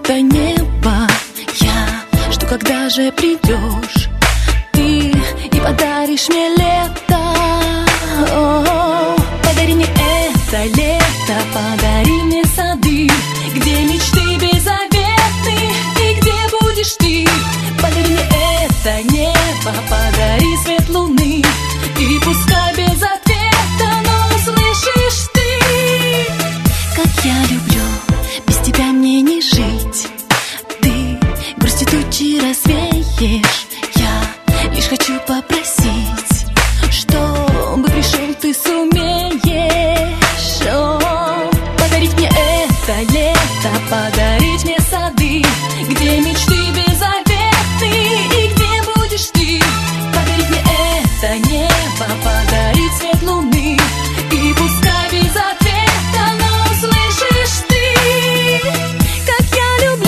это небо. Я жду, когда же придешь ты и подаришь мне лето. Подари мне это лето, подари мне сады, где мечты беззаветны и где будешь ты. Подари мне это небо, подари свет луны, и пускай без ответа, но услышишь ты. Как я люблю, без тебя мне не жить. Ты грусти тучи развеешь. Я лишь хочу попросить, чтобы пришел ты сумеешь. Подарить мне это лето, подарить мне сады, где мечты беззаветны и где будешь ты. Подарить мне это небо, подарить свет луны, и пускай без ответа, но услышишь ты. Как я люблю.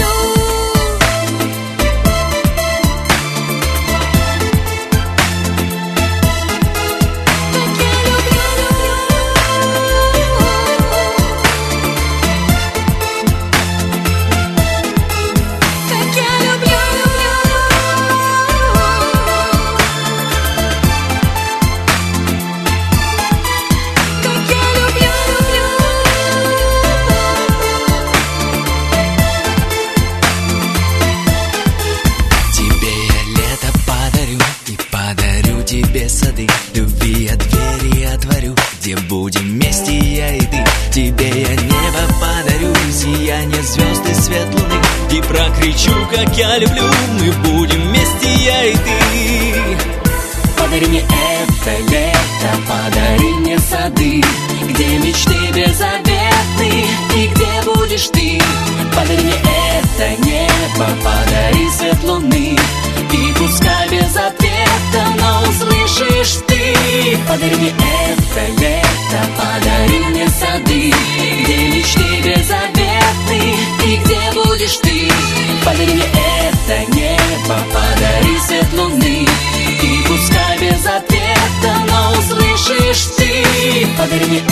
Тебе сады, любви я двери отворю, где будем вместе я и ты. Тебе я небо подарю, сияние звезд и свет луны, и прокричу, как я люблю. Мы будем вместе я и ты. Подари мне это лето, подари мне сады, где мечты беззаветны и где будешь ты. Подари мне это небо, подари свет луны, и пускай без ответа, но услышишь ты. Подари мне это лето, подари мне сады, где мечты беззаветны и где будешь ты. Подари мне это небо, подари свет луны, и пускай без ответа, но услышишь ты. Подари мне